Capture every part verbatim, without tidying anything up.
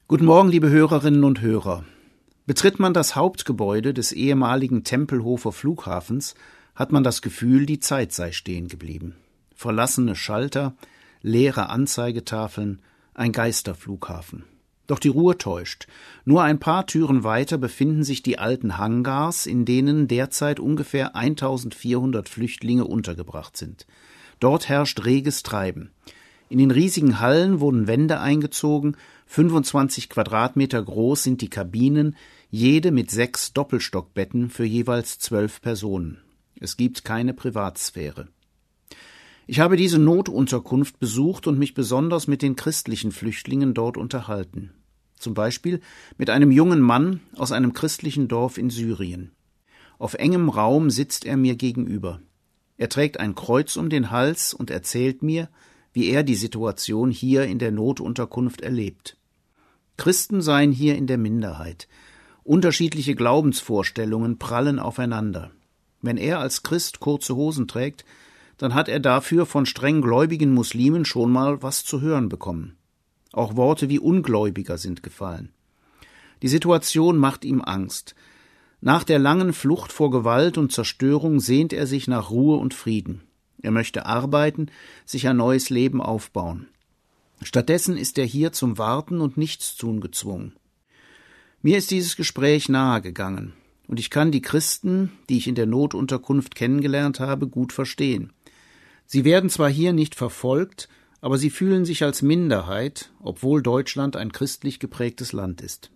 Guten Morgen, liebe Hörerinnen und Hörer. Betritt man das Hauptgebäude des ehemaligen Tempelhofer Flughafens, hat man das Gefühl, die Zeit sei stehen geblieben. Verlassene Schalter, leere Anzeigetafeln, ein Geisterflughafen. Doch die Ruhe täuscht. Nur ein paar Türen weiter befinden sich die alten Hangars, in denen derzeit ungefähr eintausendvierhundert Flüchtlinge untergebracht sind. Dort herrscht reges Treiben. In den riesigen Hallen wurden Wände eingezogen, fünfundzwanzig Quadratmeter groß sind die Kabinen, jede mit sechs Doppelstockbetten für jeweils zwölf Personen. Es gibt keine Privatsphäre. Ich habe diese Notunterkunft besucht und mich besonders mit den christlichen Flüchtlingen dort unterhalten. Zum Beispiel mit einem jungen Mann aus einem christlichen Dorf in Syrien. Auf engem Raum sitzt er mir gegenüber. Er trägt ein Kreuz um den Hals und erzählt mir, wie er die Situation hier in der Notunterkunft erlebt. Christen seien hier in der Minderheit. Unterschiedliche Glaubensvorstellungen prallen aufeinander. Wenn er als Christ kurze Hosen trägt, dann hat er dafür von streng gläubigen Muslimen schon mal was zu hören bekommen. Auch Worte wie Ungläubiger sind gefallen. Die Situation macht ihm Angst. Nach der langen Flucht vor Gewalt und Zerstörung sehnt er sich nach Ruhe und Frieden. Er möchte arbeiten, sich ein neues Leben aufbauen. Stattdessen ist er hier zum Warten und Nichtstun gezwungen. Mir ist dieses Gespräch nahegegangen, und ich kann die Christen, die ich in der Notunterkunft kennengelernt habe, gut verstehen. Sie werden zwar hier nicht verfolgt, aber sie fühlen sich als Minderheit, obwohl Deutschland ein christlich geprägtes Land ist.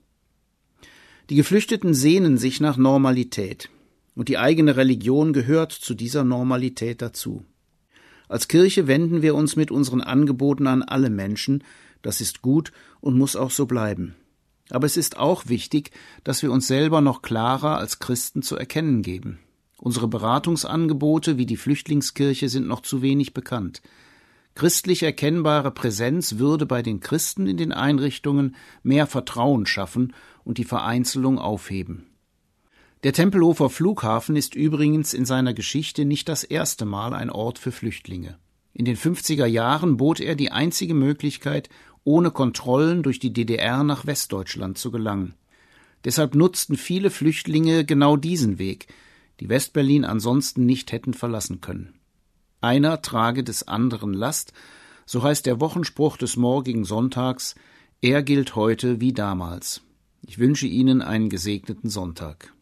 Die Geflüchteten sehnen sich nach Normalität, und die eigene Religion gehört zu dieser Normalität dazu. Als Kirche wenden wir uns mit unseren Angeboten an alle Menschen, das ist gut und muss auch so bleiben. Aber es ist auch wichtig, dass wir uns selber noch klarer als Christen zu erkennen geben. Unsere Beratungsangebote wie die Flüchtlingskirche sind noch zu wenig bekannt. Christlich erkennbare Präsenz würde bei den Christen in den Einrichtungen mehr Vertrauen schaffen und die Vereinzelung aufheben. Der Tempelhofer Flughafen ist übrigens in seiner Geschichte nicht das erste Mal ein Ort für Flüchtlinge. In den fünfziger Jahren bot er die einzige Möglichkeit, ohne Kontrollen durch die D D R nach Westdeutschland zu gelangen. Deshalb nutzten viele Flüchtlinge genau diesen Weg, die Westberlin ansonsten nicht hätten verlassen können. Einer trage des anderen Last, so heißt der Wochenspruch des morgigen Sonntags, er gilt heute wie damals. Ich wünsche Ihnen einen gesegneten Sonntag.